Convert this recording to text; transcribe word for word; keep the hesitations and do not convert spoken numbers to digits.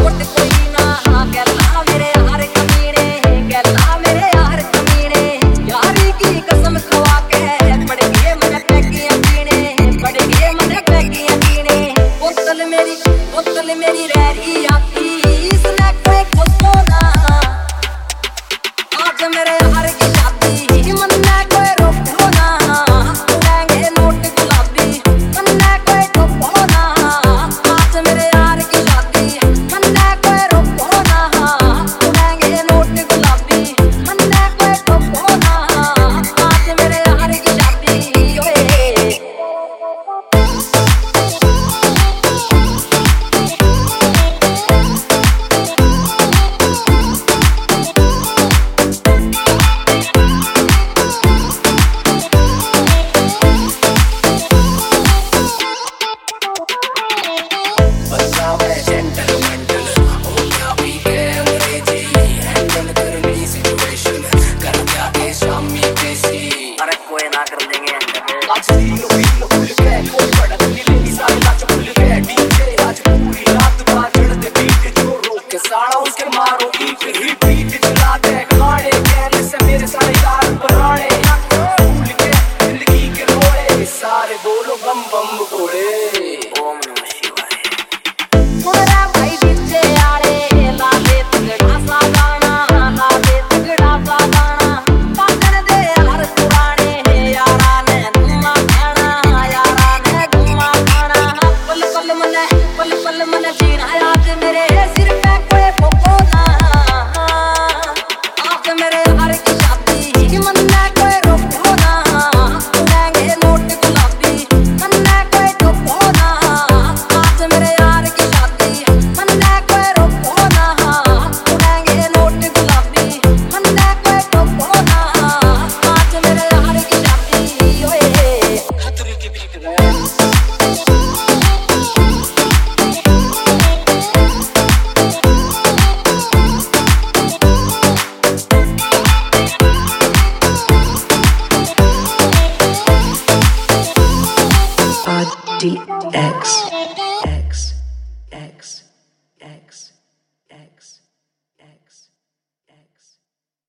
Coat कोई ना कहला मेरे यार कमीने, कहला मेरे यार कमीने। यारी की कसम खवा के पड़ गए मन पैकियां पीने, पड़ गए मन पैकियां पीने। बोतल मेरी बोतल मेरी रह रही आती, इसने कोई खुशो ना। आज मेरे यार की शादी मन ने कोई रोको ना, उड़ेंगे नोट गुलाबी मन ने कोई टोको ना। आज मेरे यार की शादी मन ने कोई रोको ना, उड़ेंगे नोट गुलाबी मन ने कोई टोको ना। आज मेरे यार की शादी ओए उसके मारो ईट ही पीट चला दे खाने कहने से मेरे सारे यार पुराने भूल के जिंदगी के रोड़े सारे बोलो बम बम कोड़े। ओम नमः शिवाय। मोरा भाई डीजे आले ला दे तगड़ा सा गाना, ला दे तगड़ा सा गाना। पागल दे यार पुराने यारा ने धुमा खाना, यारा ने धुमा खाना। पल पल मने पल पल मने जीना आज मेरे सिर पे कोई फोको ना। आज मेरे यार की शादी मन ने कोई रोको ना, उड़ेंगे नोट गुलाबी मन ने कोई टोको ना। आज मेरे यार की शादी मन ने कोई रोको ना, उड़ेंगे नोट गुलाबी मन ने कोई टोको ना। आज मेरे यार की शादी ओए खतरे के बीच में। R D X